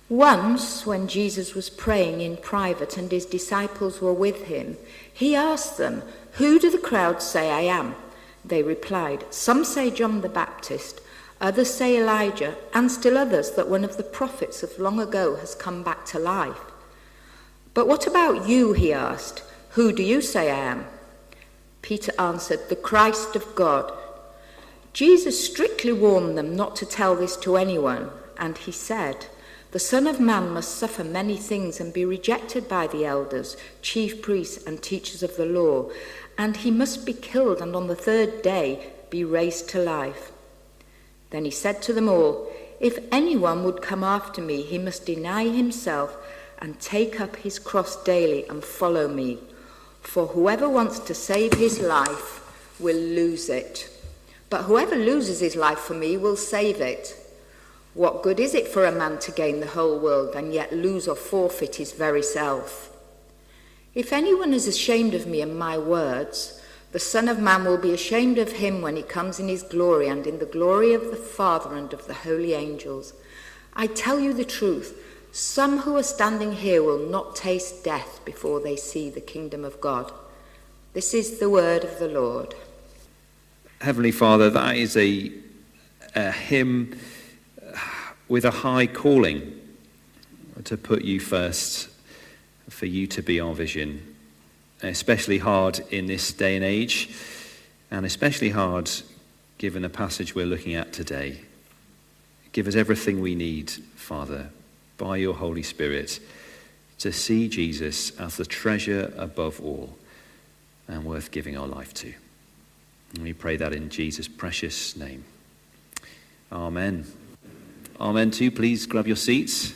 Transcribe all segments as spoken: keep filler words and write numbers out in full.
Once, when Jesus was praying in private and his disciples were with him, he asked them, "Who do the crowds say I am?" They replied, "Some say John the Baptist, others say Elijah, and still others that one of the prophets of long ago has come back to life." "But what about you?" he asked. "Who do you say I am?" Peter answered, "The Christ of God." Jesus strictly warned them not to tell this to anyone, and he said, "The Son of Man must suffer many things and be rejected by the elders, chief priests and teachers of the law, and he must be killed and on the third day be raised to life." Then he said to them all, "If anyone would come after me, he must deny himself and take up his cross daily and follow me. For whoever wants to save his life will lose it. But whoever loses his life for me will save it. What good is it for a man to gain the whole world and yet lose or forfeit his very self? If anyone is ashamed of me and my words, the Son of Man will be ashamed of him when he comes in his glory and in the glory of the Father and of the holy angels. I tell you the truth, some who are standing here will not taste death before they see the kingdom of God." This is the word of the Lord. Heavenly Father, that is a, a hymn with a high calling to put you first, for you to be our vision. Especially hard in this day and age, and especially hard given the passage we're looking at today. Give us everything we need, Father, by your Holy Spirit, to see Jesus as the treasure above all and worth giving our life to. And we pray that in Jesus' precious name. Amen. Amen too. Please grab your seats.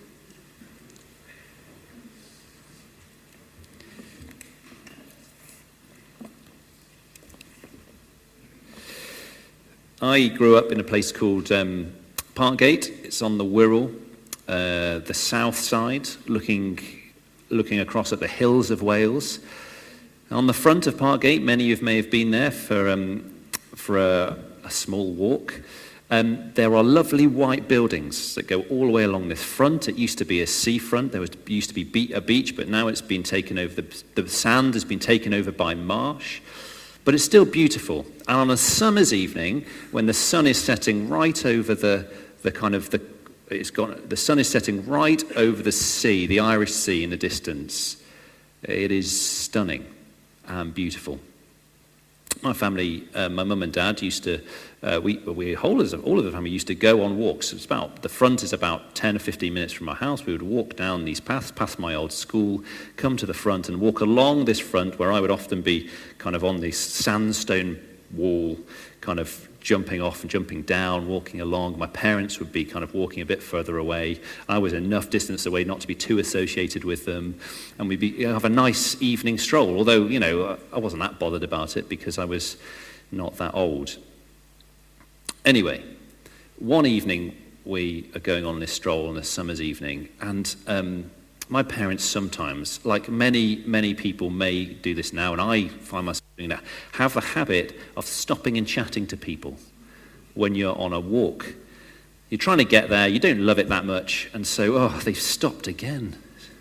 I grew up in a place called um, Parkgate. It's on the Wirral, uh, the south side, looking looking across at the hills of Wales. On the front of Parkgate, many of you may have been there for um, for a, a small walk. Um, there are lovely white buildings that go all the way along this front. It used to be a seafront. There was used to be be- a beach, but now it's been taken over. The, the sand has been taken over by marsh. But it's still beautiful. And on a summer's evening, when the sun is setting right over the, the kind of the, it's got the sun is setting right over the sea, the Irish Sea in the distance. It is stunning and beautiful. My family, uh, my mum and dad used to, uh, we, we all of all of the family used to go on walks. It's about the front is about ten or fifteen minutes from our house. We would walk down these paths, past my old school, come to the front, and walk along this front where I would often be kind of on this sandstone wall, kind of jumping off and jumping down, walking along. My parents would be kind of walking a bit further away. I was enough distance away not to be too associated with them. And we'd be, you know, have a nice evening stroll, although, you know, I wasn't that bothered about it because I was not that old. Anyway, one evening we are going on this stroll on a summer's evening, and um, my parents sometimes, like many, many people may do this now, and I find myself doing that, have the habit of stopping and chatting to people when you're on a walk. You're trying to get there, you don't love it that much, and so, oh, they've stopped again.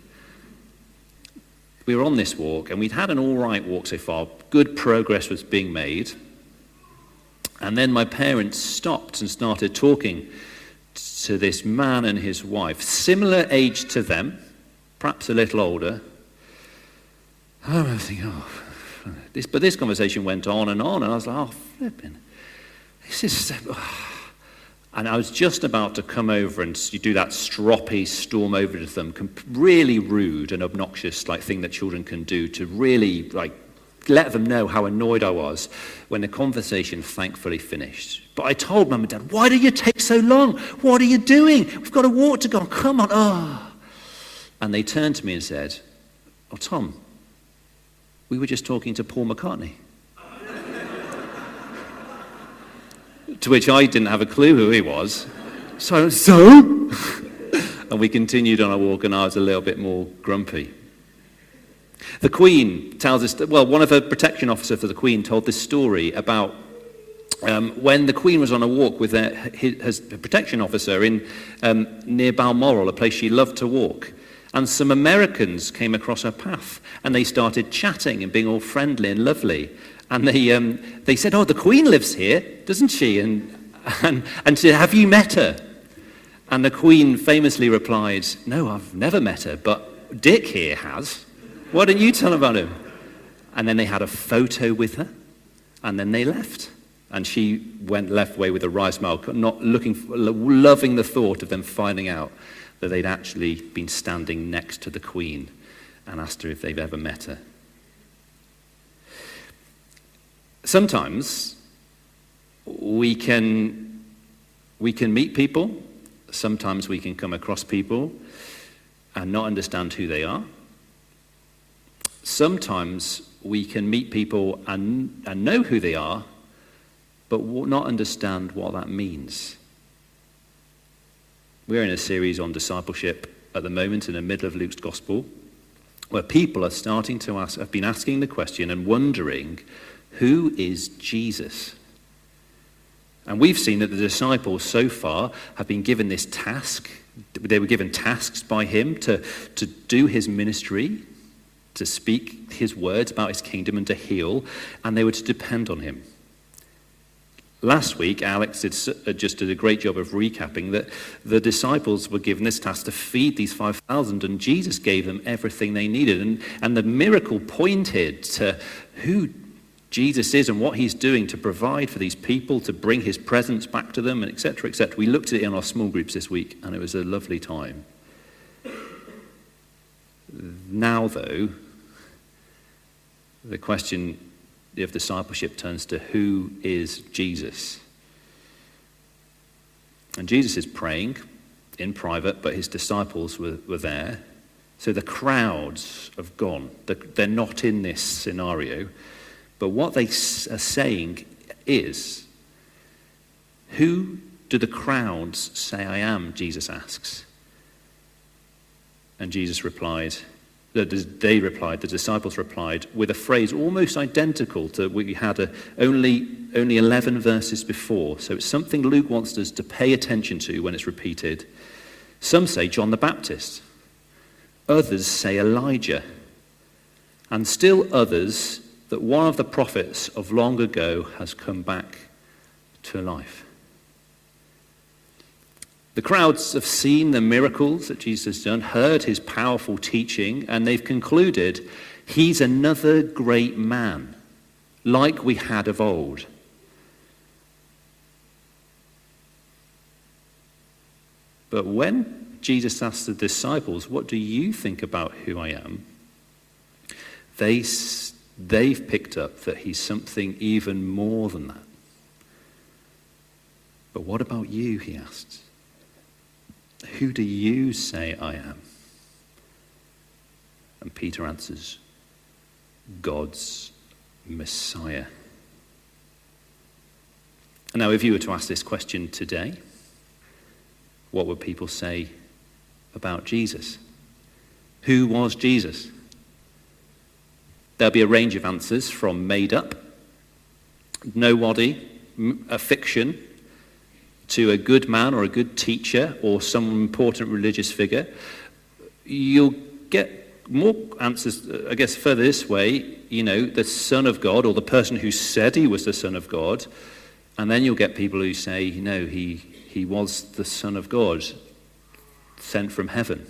We were on this walk, and we'd had an all right walk so far. Good progress was being made. And then my parents stopped and started talking to this man and his wife, similar age to them, perhaps a little older. I was thinking, oh, this, but this conversation went on and on, and I was like, oh, flipping. This is, oh. And I was just about to come over and do that stroppy storm over to them, really rude and obnoxious, like thing that children can do to really, like, let them know how annoyed I was when the conversation thankfully finished. But I told Mum and Dad, why do you take so long? What are you doing? We've got a walk to go on. Come on. Oh. And they turned to me and said, oh, Tom, we were just talking to Paul McCartney. To which I didn't have a clue who he was. So, so? And we continued on our walk, and I was a little bit more grumpy. The Queen tells us, that, well, one of her protection officers for the Queen told this story about um, when the Queen was on a walk with her, his, her protection officer in um, near Balmoral, a place she loved to walk. And some Americans came across her path, and they started chatting and being all friendly and lovely. And they um, they said, "Oh, the Queen lives here, doesn't she?" And and and she said, "Have you met her?" And the Queen famously replied, "No, I've never met her, but Dick here has. Why don't you tell about him?" And then they had a photo with her, and then they left. And she went left away with a wry smile, not looking, loving the thought of them finding out that they'd actually been standing next to the Queen, and asked her if they've ever met her. Sometimes we can we can meet people, sometimes we can come across people and not understand who they are. Sometimes we can meet people and, and know who they are, but not understand what that means. We're in a series on discipleship at the moment in the middle of Luke's Gospel, where people are starting to ask, have been asking the question and wondering, who is Jesus? And we've seen that the disciples so far have been given this task. They were given tasks by him to, to do his ministry, to speak his words about his kingdom and to heal, and they were to depend on him. Last week, Alex did, just did a great job of recapping that the disciples were given this task to feed these five thousand, and Jesus gave them everything they needed. And, and the miracle pointed to who Jesus is and what he's doing to provide for these people, to bring his presence back to them, and et cetera, et cetera. We looked at it in our small groups this week, and it was a lovely time. Now, though, the question of discipleship turns to who is Jesus? And Jesus is praying in private, but his disciples were, were there. So the crowds have gone. They're not in this scenario. But what they are saying is, who do the crowds say I am? Jesus asks. And Jesus replied, they replied, the disciples replied, with a phrase almost identical to what we had a, only, only eleven verses before. So it's something Luke wants us to pay attention to when it's repeated. Some say John the Baptist. Others say Elijah. And still others that one of the prophets of long ago has come back to life. The crowds have seen the miracles that Jesus has done, heard his powerful teaching, and they've concluded he's another great man, like we had of old. But when Jesus asked the disciples, what do you think about who I am? They, they've picked up that he's something even more than that. But what about you, he asked. Who do you say I am? And Peter answers, God's Messiah. And now if you were to ask this question today, what would people say about Jesus? Who was Jesus? There'll be a range of answers from made up, nobody, a fiction, to a good man or a good teacher or some important religious figure. You'll get more answers, I guess, further this way, you know, the Son of God or the person who said he was the Son of God. And then you'll get people who say, no, he, he was the Son of God, sent from heaven.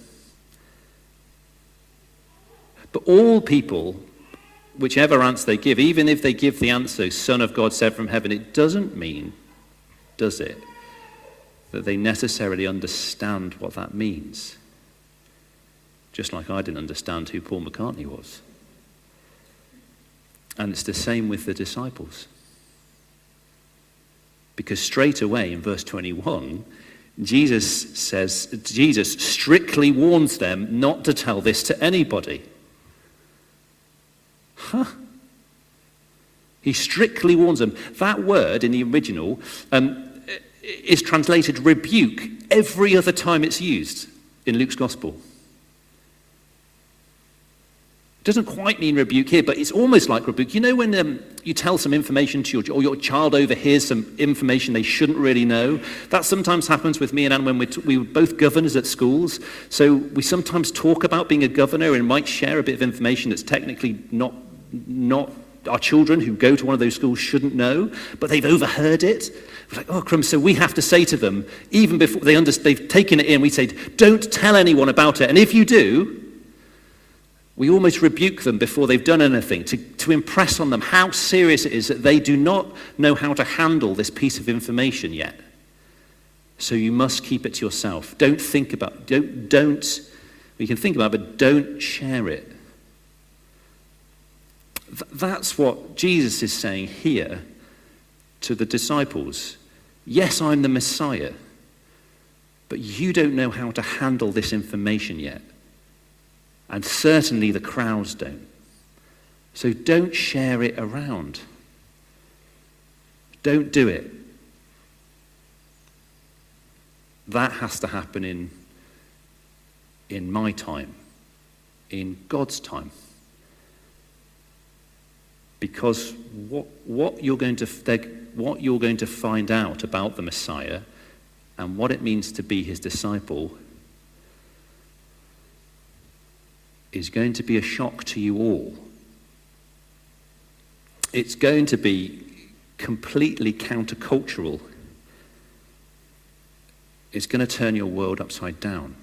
But all people, whichever answer they give, even if they give the answer, Son of God sent from heaven, it doesn't mean, does it, that they necessarily understand what that means. Just like I didn't understand who Paul McCartney was. And it's the same with the disciples. Because straight away in verse twenty-one, Jesus says, Jesus strictly warns them not to tell this to anybody. Huh? He strictly warns them. That word in the original um, is translated rebuke every other time it's used in Luke's Gospel. Doesn't quite mean rebuke here, but it's almost like rebuke. You know when um, you tell some information to your, or your child overhears some information they shouldn't really know? That sometimes happens with me and Anne when we're t- we were both governors at schools. So we sometimes talk about being a governor and might share a bit of information that's technically not, not our children who go to one of those schools shouldn't know, but they've overheard it. We're like, oh, crumbs. So we have to say to them, even before they under- they've taken it in, we say, don't tell anyone about it. And if you do, we almost rebuke them before they've done anything to, to impress on them how serious it is that they do not know how to handle this piece of information yet. So you must keep it to yourself. Don't think about, don't, don't, you can think about it, but don't share it. Th- that's what Jesus is saying here to the disciples. Yes, I'm the Messiah, but you don't know how to handle this information yet. And certainly the crowds don't. So don't share it around. Don't do it. That has to happen in, in my time, in God's time. Because what, what, you're going to, what you're going to find out about the Messiah and what it means to be his disciple is going to be a shock to you all. It's going to be completely countercultural. It's going to turn your world upside down.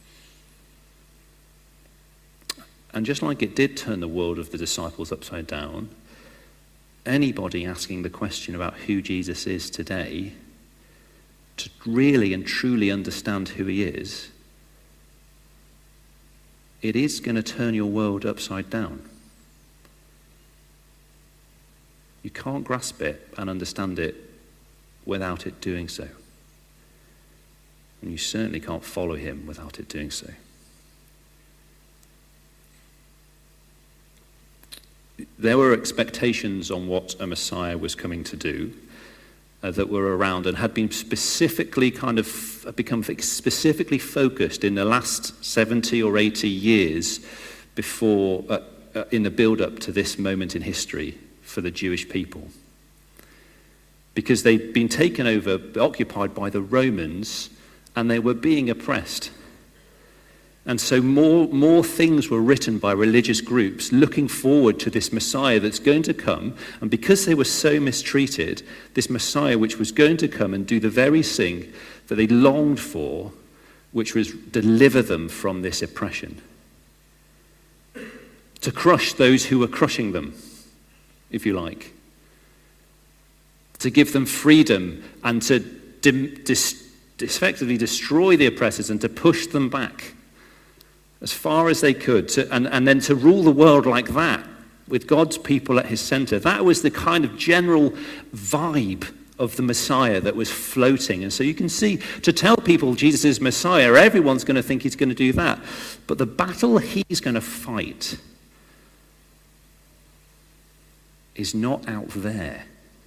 And just like it did turn the world of the disciples upside down, anybody asking the question about who Jesus is today, to really and truly understand who he is, it is going to turn your world upside down. You can't grasp it and understand it without it doing so. And you certainly can't follow him without it doing so. There were expectations on what a Messiah was coming to do uh, that were around and had been specifically kind of become specifically focused in the last seventy or eighty years before, uh, uh, in the build-up to this moment in history for the Jewish people. Because they'd been taken over, occupied by the Romans, and they were being oppressed. And so more, more things were written by religious groups looking forward to this Messiah that's going to come. And because they were so mistreated, this Messiah which was going to come and do the very thing that they longed for, which was deliver them from this oppression. To crush those who were crushing them, if you like. To give them freedom and to dim, dis, effectively destroy the oppressors and to push them back as far as they could, to, and, and then to rule the world like that, with God's people at his center. That was the kind of general vibe of the Messiah that was floating. And so you can see, to tell people Jesus is Messiah, everyone's going to think he's going to do that. But the battle he's going to fight is not out there.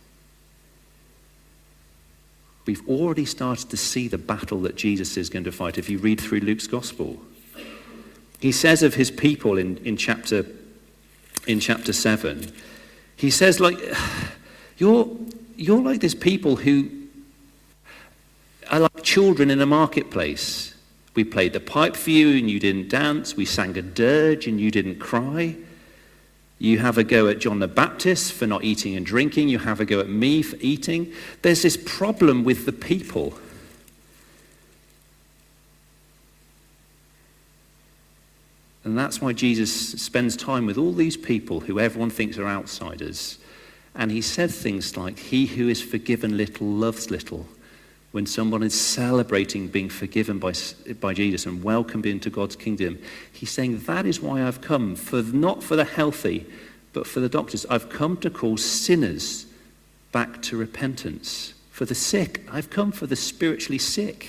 We've already started to see the battle that Jesus is going to fight if you read through Luke's gospel. He says of his people in, in chapter in chapter seven, he says, like, you're you're like this people who are like children in a marketplace. We played the pipe for you and you didn't dance. We sang a dirge and you didn't cry. You have a go at John the Baptist for not eating and drinking. You have a go at me for eating. There's this problem with the people. And that's why Jesus spends time with all these people who everyone thinks are outsiders. And he said things like, he who is forgiven little loves little. When someone is celebrating being forgiven by, by Jesus and welcomed into God's kingdom, he's saying, that is why I've come, for not for the healthy, but for the doctors. I've come to call sinners back to repentance. For the sick, I've come for the spiritually sick.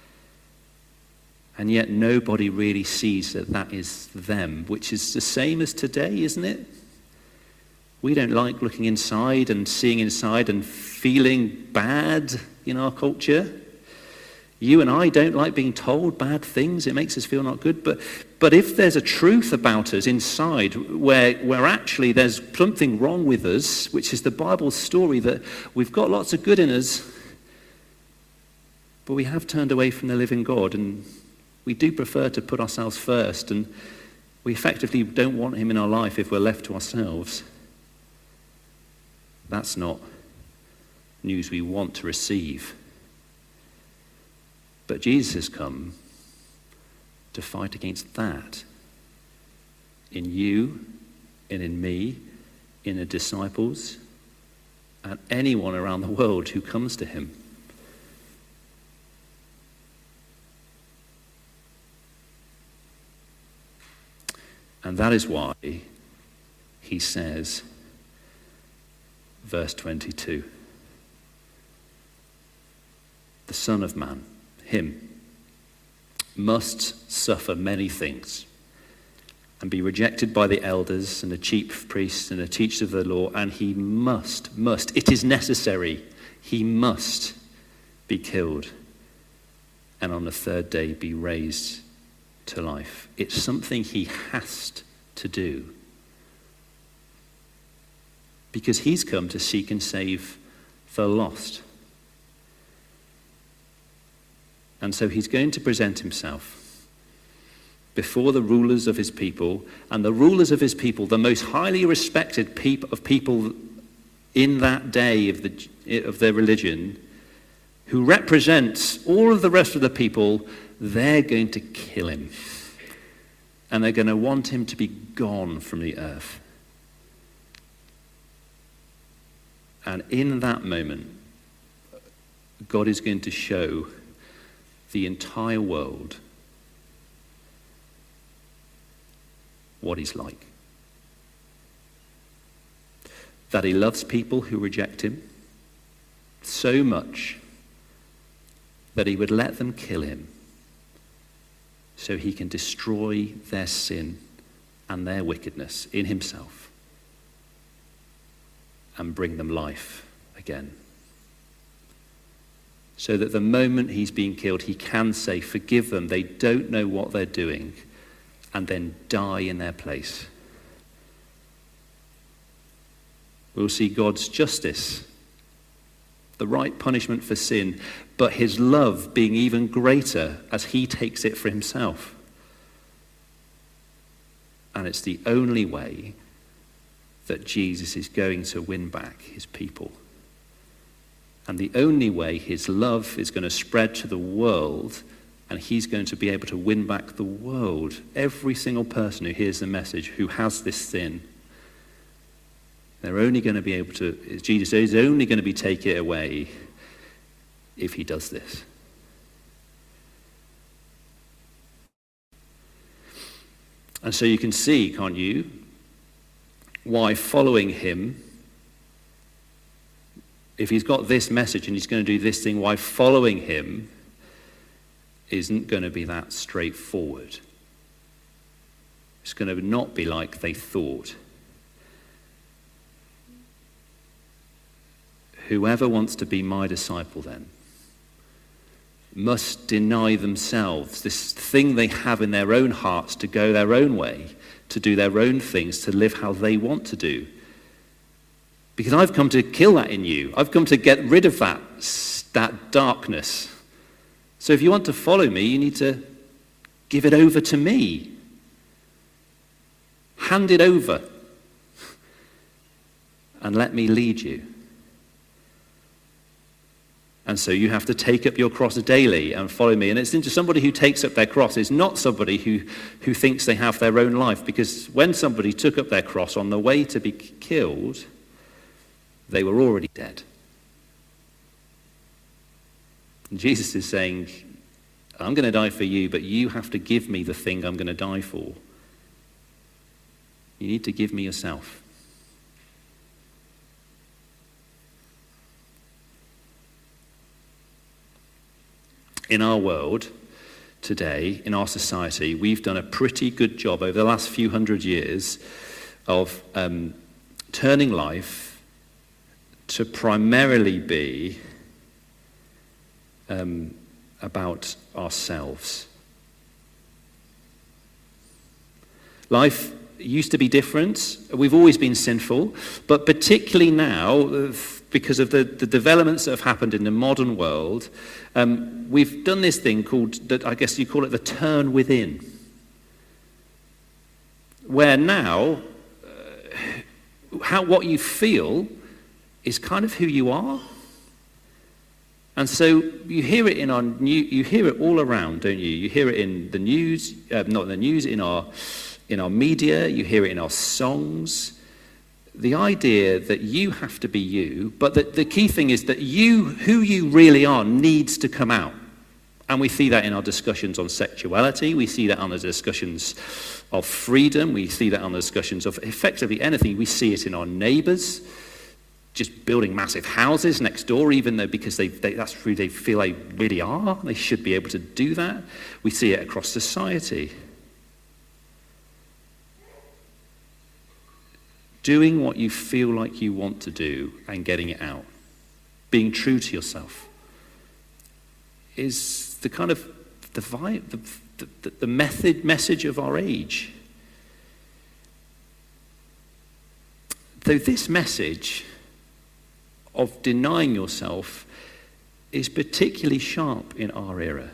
And yet nobody really sees that that is them, which is the same as today, isn't it? We don't like looking inside and seeing inside and feeling bad in our culture. You and I don't like being told bad things. It makes us feel not good. But but if there's a truth about us inside where, where actually there's something wrong with us, which is the Bible's story that we've got lots of good in us, but we have turned away from the living God, and we do prefer to put ourselves first, and we effectively don't want him in our life if we're left to ourselves. That's not news we want to receive. But Jesus has come to fight against that in you and in me, in the disciples, and anyone around the world who comes to him. And that is why he says, verse twenty-two, the Son of Man, him, must suffer many things and be rejected by the elders and the chief priests and the teachers of the law, and he must, must, it is necessary, he must be killed and on the third day be raised to life. It's something he has to do because he's come to seek and save the lost. And so he's going to present himself before the rulers of his people, and the rulers of his people, the most highly respected people of people in that day of the of their religion, who represents all of the rest of the people. They're going to kill him, and they're going to want him to be gone from the earth. And in that moment, God is going to show the entire world what he's like. That he loves people who reject him so much that he would let them kill him so he can destroy their sin and their wickedness in himself and bring them life again. So that the moment he's being killed, he can say, forgive them, they don't know what they're doing, and then die in their place. We'll see God's justice, the right punishment for sin, but his love being even greater as he takes it for himself. And it's the only way that Jesus is going to win back his people. And the only way his love is going to spread to the world, and he's going to be able to win back the world, every single person who hears the message, who has this sin, they're only going to be able to, Jesus is only going to be taken it away if he does this. And so you can see, can't you, why following him, if he's got this message and he's going to do this thing, why following him isn't going to be that straightforward. It's going to not be like they thought. Whoever wants to be my disciple then must deny themselves, this thing they have in their own hearts, to go their own way, to do their own things, to live how they want to do. Because I've come to kill that in you. I've come to get rid of that, that darkness. So if you want to follow me, you need to give it over to me. Hand it over. And let me lead you. And so you have to take up your cross daily and follow me. And it's into somebody who takes up their cross is not somebody who, who thinks they have their own life. Because when somebody took up their cross on the way to be killed, they were already dead. And Jesus is saying, I'm going to die for you, but you have to give me the thing I'm going to die for. You need to give me yourself. In our world today, in our society, we've done a pretty good job over the last few hundred years of um, turning life to primarily be um, about ourselves. Life used to be different. We've always been sinful, but particularly now, because of the, the developments that have happened in the modern world, um, we've done this thing called, that I guess you call it the turn within, where now uh, how what you feel is kind of who you are. And so you hear it in our new, you hear it all around, don't you? You hear it in the news, uh, not in the news, in our in our media. You hear it in our songs. The idea that you have to be you, but the, the key thing is that you, who you really are, needs to come out. And we see that in our discussions on sexuality. We see that on the discussions of freedom. We see that on the discussions of effectively anything. We see it in our neighbours, just building massive houses next door, even though because they, they that's who they feel they really are. They should be able to do that. We see it across society. Doing what you feel like you want to do and getting it out. Being true to yourself is the kind of the vibe, the, the, the method, message of our age. Though this message of denying yourself is particularly sharp in our era.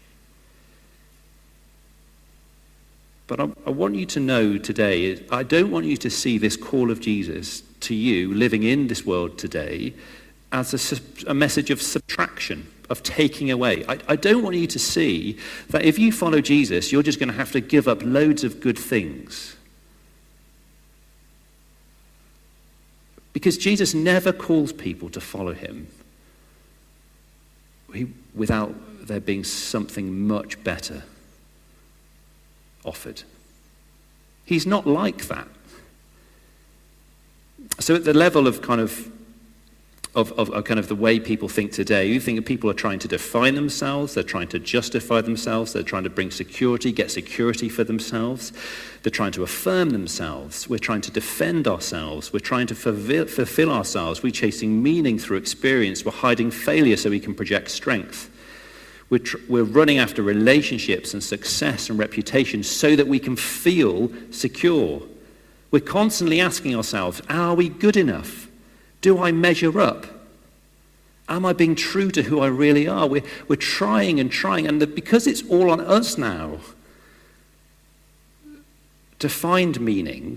But I, I want you to know today, I don't want you to see this call of Jesus to you living in this world today as a, a message of subtraction, of taking away. I, I don't want you to see that if you follow Jesus, you're just going to have to give up loads of good things. Because Jesus never calls people to follow him he, without there being something much better offered. He's not like that. So at the level of kind of Of, of, of kind of the way people think today, you think people are trying to define themselves, they're trying to justify themselves, they're trying to bring security, get security for themselves, they're trying to affirm themselves, we're trying to defend ourselves, we're trying to fulfill, fulfill ourselves, we're chasing meaning through experience, we're hiding failure so we can project strength. We're, tr- we're running after relationships and success and reputation so that we can feel secure. We're constantly asking ourselves, are we good enough? Do I measure up? Am I being true to who I really are? We're, we're trying and trying, and the, because it's all on us now to find meaning,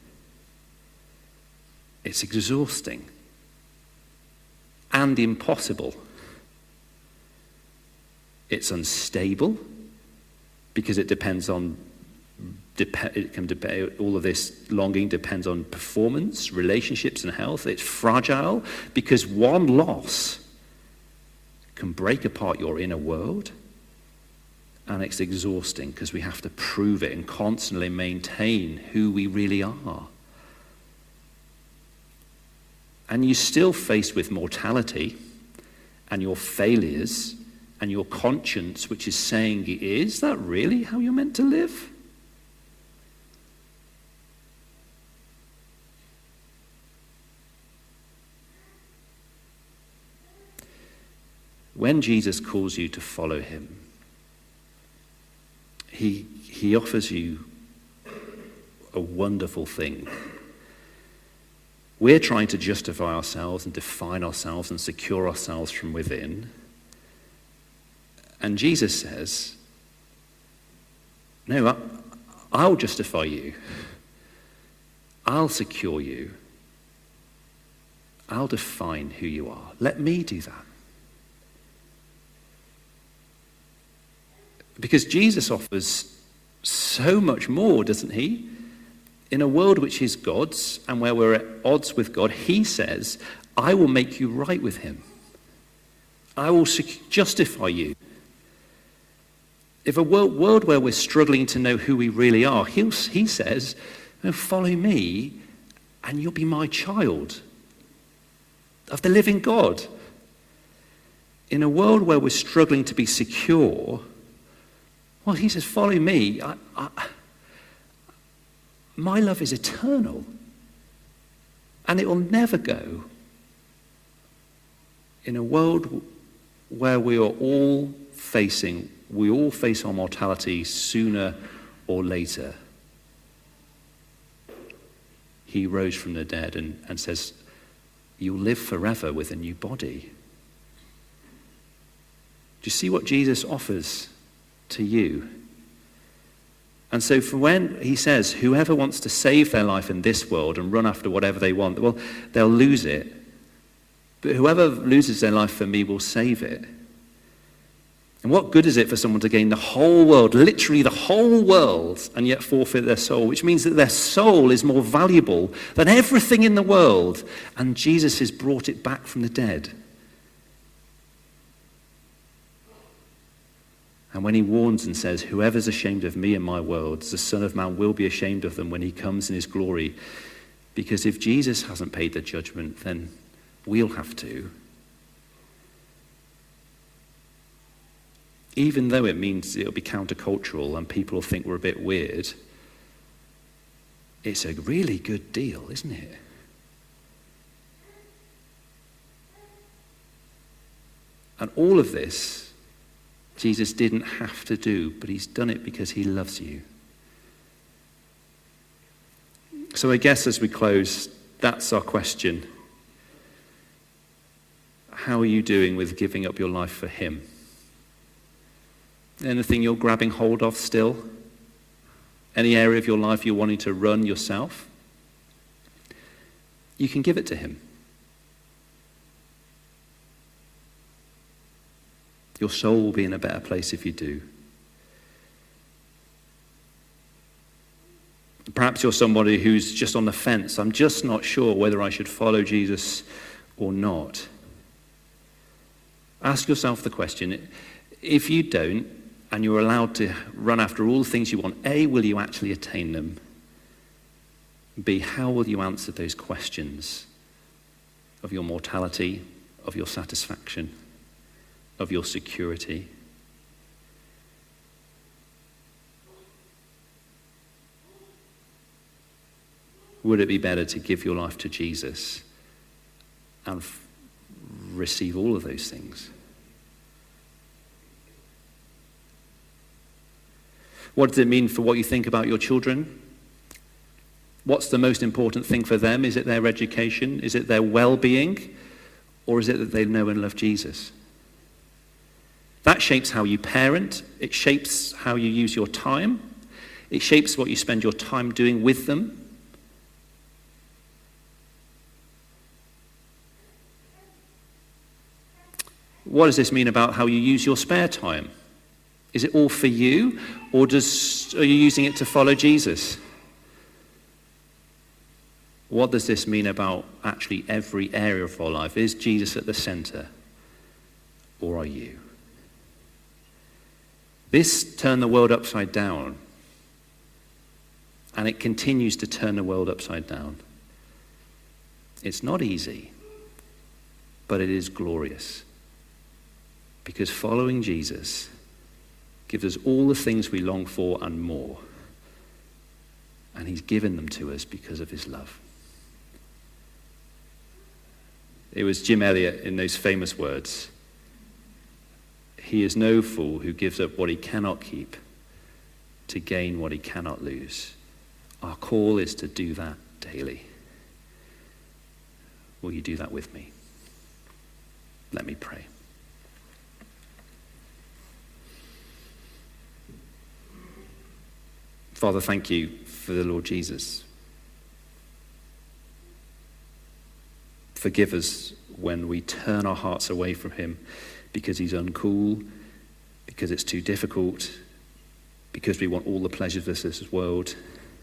it's exhausting and impossible. It's unstable because it depends on Dep- it can dep- all of this longing depends on performance, relationships, and health. It's fragile because one loss can break apart your inner world, and it's exhausting because we have to prove it and constantly maintain who we really are. And you're still faced with mortality and your failures and your conscience, which is saying, is that really how you're meant to live? When Jesus calls you to follow him, he, he offers you a wonderful thing. We're trying to justify ourselves and define ourselves and secure ourselves from within. And Jesus says, no, I, I'll justify you. I'll secure you. I'll define who you are. Let me do that. Because Jesus offers so much more, doesn't he? In a world which is God's and where we're at odds with God, he says, I will make you right with him. I will justify you. If a world, world where we're struggling to know who we really are, he'll, he says, follow me and you'll be my child of the living God. In a world where we're struggling to be secure, well, he says, follow me. I, I, my love is eternal, and it will never go. In a world where we are all facing, we all face our mortality sooner or later. He rose from the dead and, and says, you'll live forever with a new body. Do you see what Jesus offers to you? And so for when he says, whoever wants to save their life in this world and run after whatever they want, well, they'll lose it. But whoever loses their life for me will save it. And what good is it for someone to gain the whole world, literally the whole world, and yet forfeit their soul, which means that their soul is more valuable than everything in the world, and Jesus has brought it back from the dead. And when he warns and says, whoever's ashamed of me and my words, the Son of Man will be ashamed of them when he comes in his glory. Because if Jesus hasn't paid the judgment, then we'll have to. Even though it means it'll be countercultural and people will think we're a bit weird, it's a really good deal, isn't it? And all of this, Jesus didn't have to do, but he's done it because he loves you. So I guess as we close, that's our question. How are you doing with giving up your life for him? Anything you're grabbing hold of still? Any area of your life you're wanting to run yourself? You can give it to him. Your soul will be in a better place if you do. Perhaps you're somebody who's just on the fence. I'm just not sure whether I should follow Jesus or not. Ask yourself the question, if you don't, and you're allowed to run after all the things you want, A, will you actually attain them? B, how will you answer those questions of your mortality, of your satisfaction, of your security? Would it be better to give your life to Jesus and f- receive all of those things? What does it mean for what you think about your children? What's the most important thing for them? Is it their education? Is it their well-being? Or is it that they know and love Jesus? That shapes how you parent. It shapes how you use your time. It shapes what you spend your time doing with them. What does this mean about how you use your spare time? Is it all for you, or does, are you using it to follow Jesus? What does this mean about actually every area of our life? Is Jesus at the center, or are you? This turned the world upside down, and it continues to turn the world upside down. It's not easy, but it is glorious, because following Jesus gives us all the things we long for and more. And he's given them to us because of his love. It was Jim Elliot in those famous words, he is no fool who gives up what he cannot keep to gain what he cannot lose. Our call is to do that daily. Will you do that with me? Let me pray. Father, thank you for the Lord Jesus. Forgive us when we turn our hearts away from him because he's uncool, because it's too difficult, because we want all the pleasures of this world.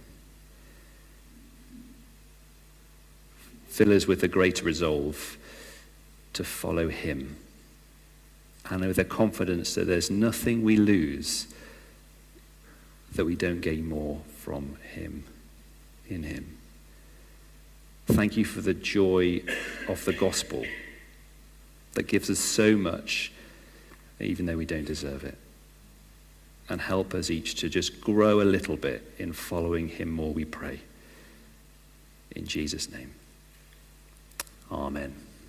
Fill us with a greater resolve to follow him, and with a confidence that there's nothing we lose that we don't gain more from him, in him. Thank you for the joy of the gospel that gives us so much, even though we don't deserve it. And help us each to just grow a little bit in following him more, we pray. In Jesus' name. Amen.